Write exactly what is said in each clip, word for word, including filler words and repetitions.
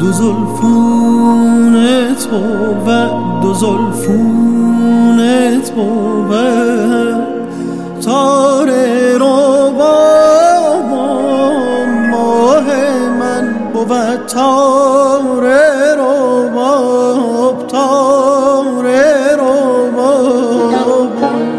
دو زلفونت بود، دو زلفونت بود تاره رو بابا ماه من بود تاره رو باب تاره رو باب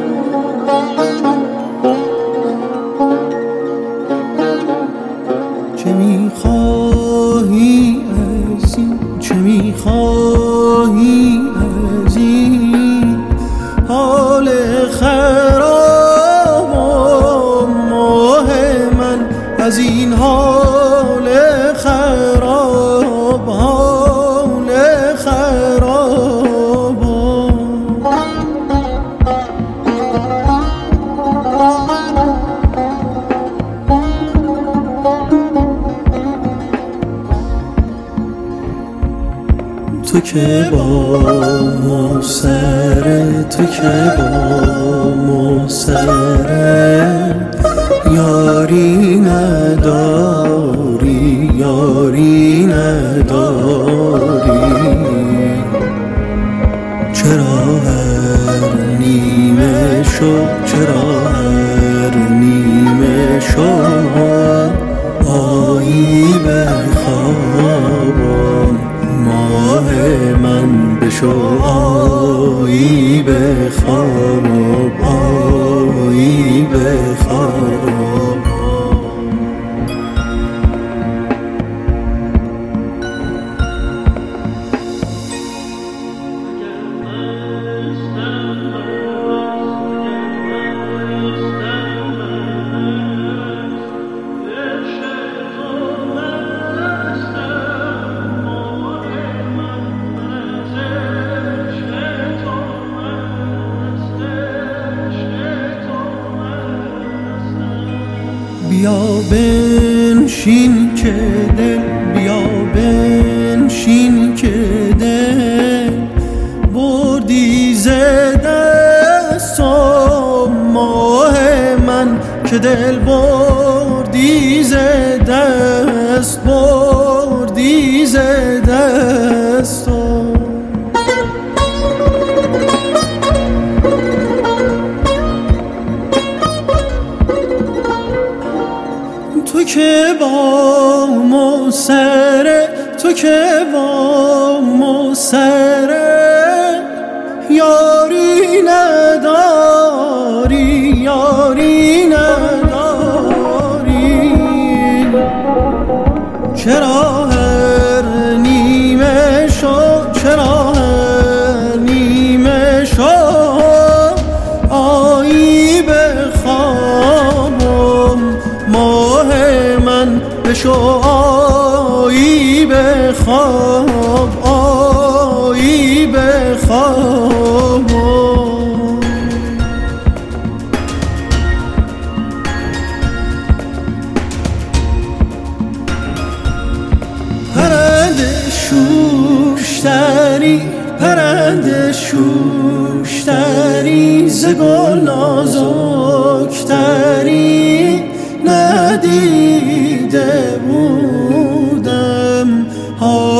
چه میخواهی از این چه میخواهی از این حال خراب ماه من از این حال خراب حال خراب تو که با موسره تو که با موسره یاری نداری یاری نداری چرا هر نیمه شب چرا هر نیمه شب آیی به خوابم ماه من بشو آیی به خواب آیی به خواب بیا بنشین که دل بیا بنشین که دل بردی ز دستم ماه من که دل بردی ز دست بردی ز دستم تو که با موسره تو که با موسره یاری نداری یاری نداری چرا هر نیمه شو چرا هر نیمه شو آیی به خوابم ماه من بشو آیی به خواب آیی به خواب پرنده شوشتری پرنده شوشتری ز گل نازکتری ندیده بودم